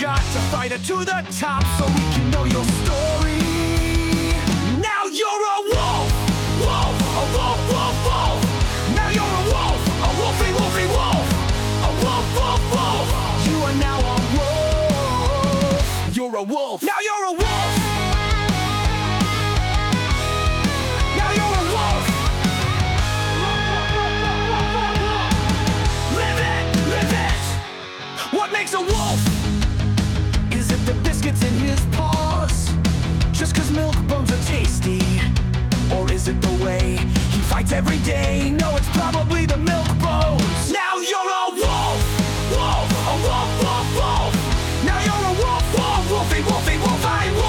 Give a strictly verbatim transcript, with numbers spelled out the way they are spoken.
got to fight it to the top so we can know your story. Now you're a wolf, wolf, a wolf, wolf, wolf. Now you're a wolf, a wolfy, wolfy wolf. A wolf, wolf, wolf. You are now a wolf. You're a wolf. Now you're a wolf. Now you're a wolf. Live it, live it. What makes a wolf? Is it the biscuits in his paws? Just cause milk bones are tasty? Or is it the way he fights every day? No, it's probably the milk bones. Now you're a wolf, wolf, a wolf, wolf, wolf. Now you're a wolf, wolf, wolfy, wolfy, wolf, I wolf.